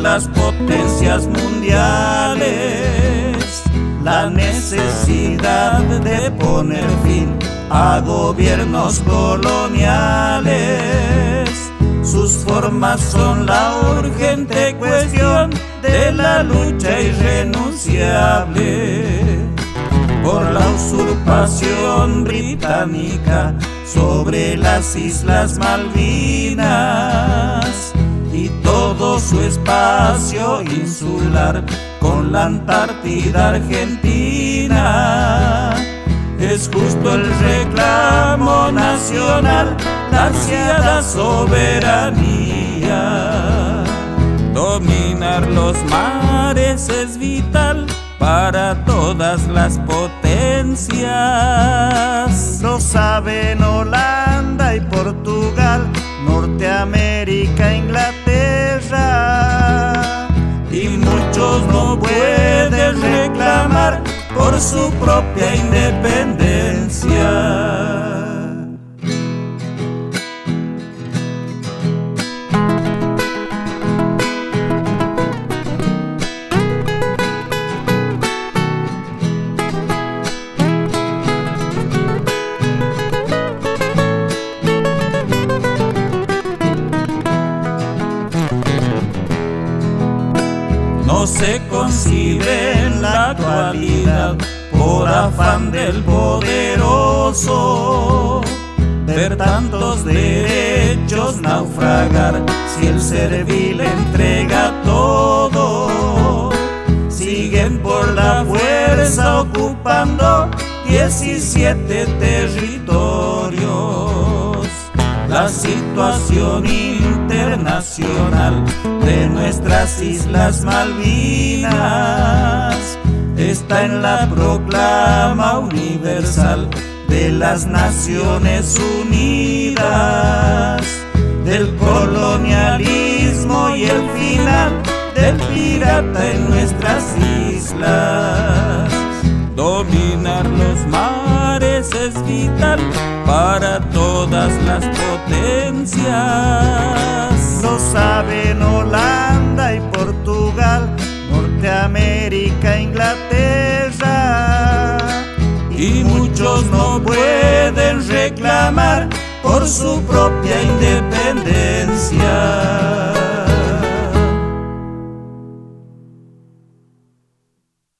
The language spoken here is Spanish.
las potencias mundiales, la necesidad de poner fin a gobiernos coloniales. Sus formas son la urgente cuestión de la lucha irrenunciable por la usurpación británica sobre las Islas Malvinas y todo su espacio insular con la Antártida Argentina. Es justo el reclamo nacional, la ansiada soberanía. Dominar los mares es vital para todas las potencias. Lo saben Holanda y Portugal, Norteamérica, Inglaterra, y muchos no pueden reclamar por su propia independencia. No se concibe en la actualidad, por afán del poderoso, ver tantos derechos naufragar si el servil entrega todo. Siguen por la fuerza ocupando 17 territorios. La situación internacional de nuestras Islas Malvinas está en la proclama universal de las Naciones Unidas, del colonialismo y el final del pirata en nuestras islas. Dominar los mares es vital para todas las potencias. Lo saben Holanda y Portugal, Norteamérica, Inglaterra, y muchos no pueden reclamar por su propia independencia.